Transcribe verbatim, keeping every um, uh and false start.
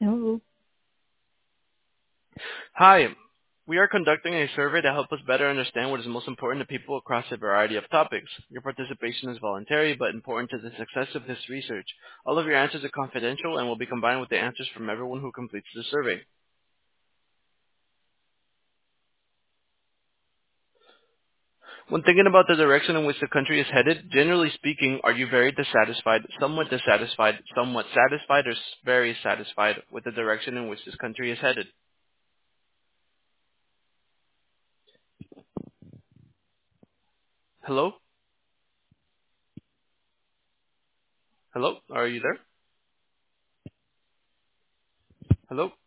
Oh, Hi. We are conducting a survey to help us better understand what is most important to people across a variety of topics. Your participation is voluntary but important to the success of this research. All of your answers are confidential and will be combined with the answers from everyone who completes the survey. When thinking about the direction in which the country is headed, generally speaking, are you very dissatisfied, somewhat dissatisfied, somewhat satisfied, or s- very satisfied with the direction in which this country is headed? Hello? Hello? Are you there? Hello?